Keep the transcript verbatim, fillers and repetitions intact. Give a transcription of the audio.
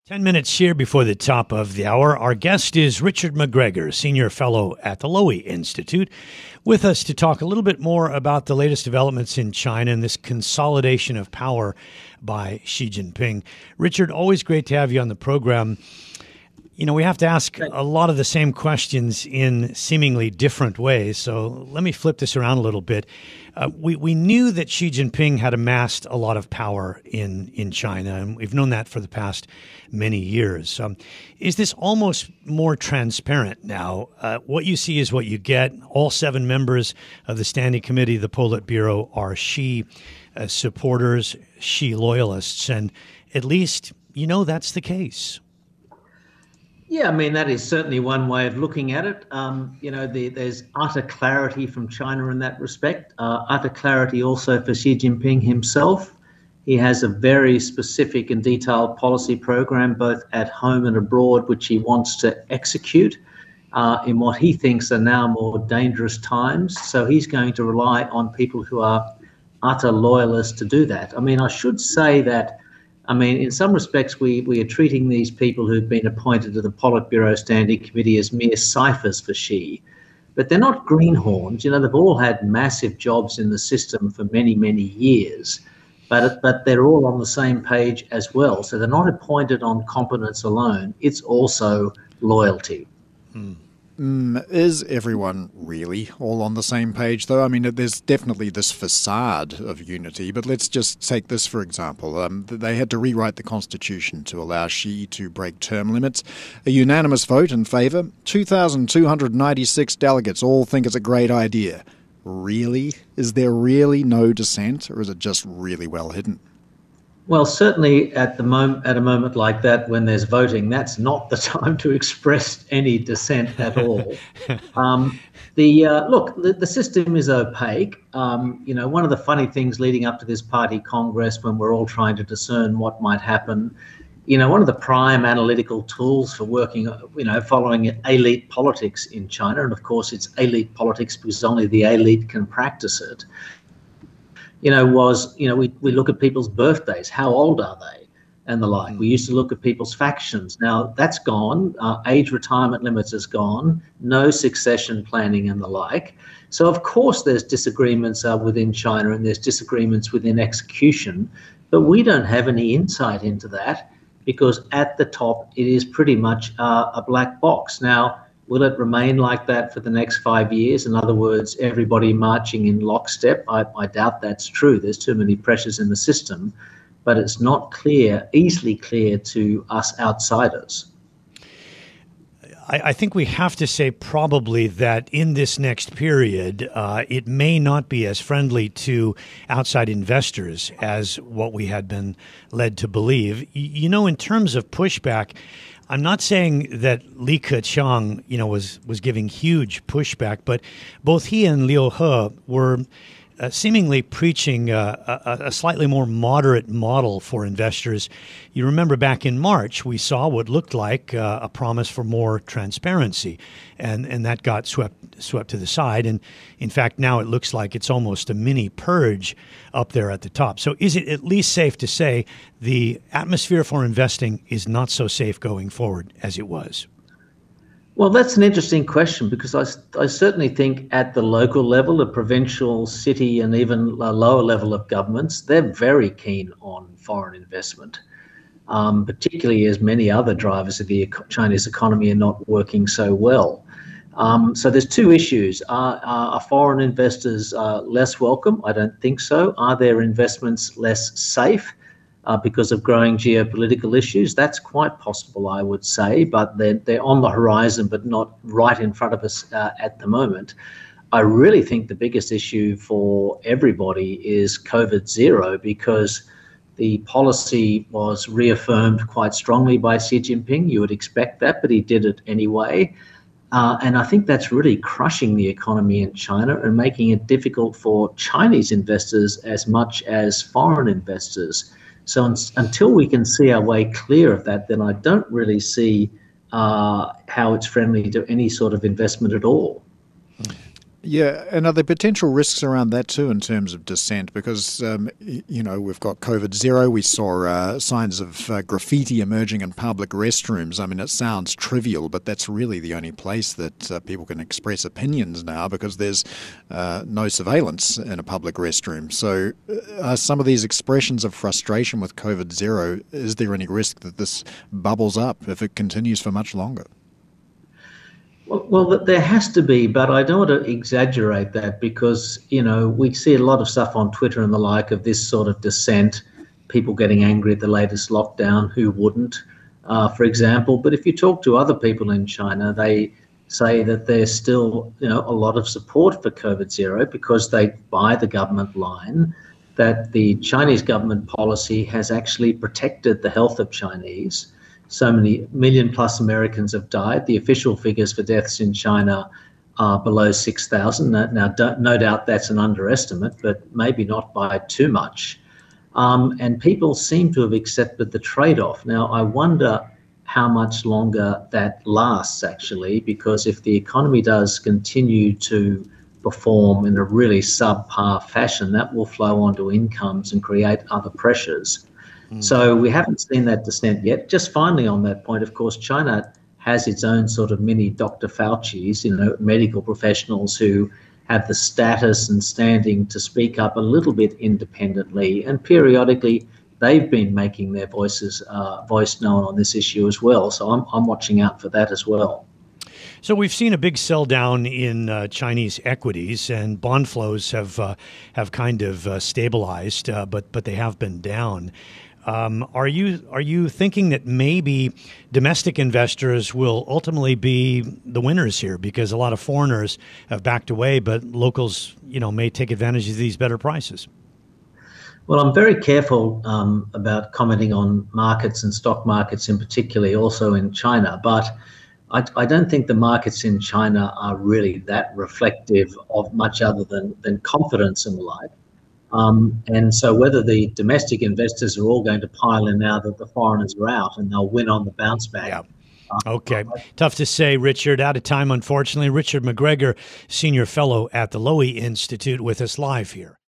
Ten minutes here before the top of the hour. Our guest is Richard McGregor, Senior Fellow at the Lowy Institute, with us to talk a little bit more about the latest developments in China and this consolidation of power by Xi Jinping. Richard, always great to have you on the program. You know, we have to ask a lot of the same questions in seemingly different ways, so let me flip this around a little bit. Uh, we, we knew that Xi Jinping had amassed a lot of power in, in China, and we've known that for the past many years. Um, is this almost more transparent now? Uh, what you see is what you get. All seven members of the Standing Committee, the Politburo, are Xi uh, supporters, Xi loyalists, and at least you know that's the case. Yeah, I mean, that is certainly one way of looking at it. Um, you know, the, there's utter clarity from China in that respect, uh, utter clarity also for Xi Jinping himself. He has a very specific and detailed policy program, both at home and abroad, which he wants to execute uh, in what he thinks are now more dangerous times. So he's going to rely on people who are utter loyalists to do that. I mean, I should say that I mean, in some respects, we, we are treating these people who've been appointed to the Politburo Standing Committee as mere ciphers for Xi. But they're not greenhorns. You know, they've all had massive jobs in the system for many, many years. But, but they're all on the same page as well. So they're not appointed on competence alone. It's also loyalty. Hmm. Mm, is everyone really all on the same page, though? I mean, there's definitely this facade of unity, but let's just take this, for example. Um, they had to rewrite the constitution to allow Xi to break term limits. A unanimous vote in favour. two thousand two hundred ninety-six delegates all think it's a great idea. Really? Is there really no dissent, or is it just really well hidden? Well, certainly at the moment, at a moment like that, when there's voting, that's not the time to express any dissent at all. um, the uh, look, the, the system is opaque. Um, you know, one of the funny things leading up to this party congress, when we're all trying to discern what might happen, you know, one of the prime analytical tools for working, you know, following elite politics in China, and of course it's elite politics because only the elite can practice it. You know, was, you know, we, we look at people's birthdays, how old are they, and the like. Mm. We used to look at people's factions. Now, that's gone. Uh, age retirement limits is gone. No succession planning and the like. So, of course, there's disagreements uh, within China and there's disagreements within execution, but we don't have any insight into that because at the top, it is pretty much uh, a black box. Now, will it remain like that for the next five years? In other words, everybody marching in lockstep? I, I doubt that's true. There's too many pressures in the system, but it's not clear, easily clear to us outsiders. I, I think we have to say probably that in this next period, uh, it may not be as friendly to outside investors as what we had been led to believe. Y- you know, in terms of pushback, I'm not saying that Li Keqiang, you know, was, was giving huge pushback, but both he and Liu He were uh, seemingly preaching uh, a, a slightly more moderate model for investors. You remember back in March, we saw what looked like uh, a promise for more transparency, and, and that got swept swept to the side. And in fact, now it looks like it's almost a mini purge up there at the top. So is it at least safe to say the atmosphere for investing is not so safe going forward as it was? Well, that's an interesting question because I, I certainly think at the local level, the provincial, city, and even a lower level of governments, they're very keen on foreign investment, um, particularly as many other drivers of the Chinese economy are not working so well. Um, so there's two issues. Are, are foreign investors uh, less welcome? I don't think so. Are their investments less safe uh, because of growing geopolitical issues? That's quite possible, I would say, but they're, they're on the horizon, but not right in front of us uh, at the moment. I really think the biggest issue for everybody is COVID zero because the policy was reaffirmed quite strongly by Xi Jinping. You would expect that, but he did it anyway. Uh, and I think that's really crushing the economy in China and making it difficult for Chinese investors as much as foreign investors. So un- until we can see our way clear of that, then I don't really see uh, how it's friendly to any sort of investment at all. Yeah, and are there potential risks around that too in terms of dissent? Because, um, you know, we've got COVID zero. We saw uh, signs of uh, graffiti emerging in public restrooms. I mean, it sounds trivial, but that's really the only place that uh, people can express opinions now because there's uh, no surveillance in a public restroom. So uh, are some of these expressions of frustration with COVID zero, is there any risk that this bubbles up if it continues for much longer? Well, well, there has to be, but I don't want to exaggerate that because, you know, we see a lot of stuff on Twitter and the like of this sort of dissent, people getting angry at the latest lockdown, who wouldn't, uh, for example. But if you talk to other people in China, they say that there's still, you know, a lot of support for COVID zero because they buy the government line that the Chinese government policy has actually protected the health of Chinese. So many million plus Americans have died. The official figures for deaths in China are below six thousand. Now, no doubt that's an underestimate, but maybe not by too much. Um, and people seem to have accepted the trade-off. Now, I wonder how much longer that lasts, actually, because if the economy does continue to perform in a really subpar fashion, that will flow onto incomes and create other pressures. So we haven't seen that dissent yet. Just finally on that point, of course, China has its own sort of mini Doctor Fauci's, you know, medical professionals who have the status and standing to speak up a little bit independently. And periodically, they've been making their voices uh, voice known on this issue as well. So I'm, I'm watching out for that as well. So we've seen a big sell down in uh, Chinese equities, and bond flows have uh, have kind of uh, stabilized, uh, but but they have been down. Um, are you are you thinking that maybe domestic investors will ultimately be the winners here because a lot of foreigners have backed away, but locals, you know, may take advantage of these better prices? Well, I'm very careful um, about commenting on markets and stock markets in particular, also in China, but I, I don't think the markets in China are really that reflective of much other than, than confidence and the like. Um, and so whether the domestic investors are all going to pile in now that the foreigners are out and they'll win on the bounce back. Yeah. Okay. Tough to say, Richard. Out of time, unfortunately. Richard McGregor, Senior Fellow at the Lowy Institute, with us live here.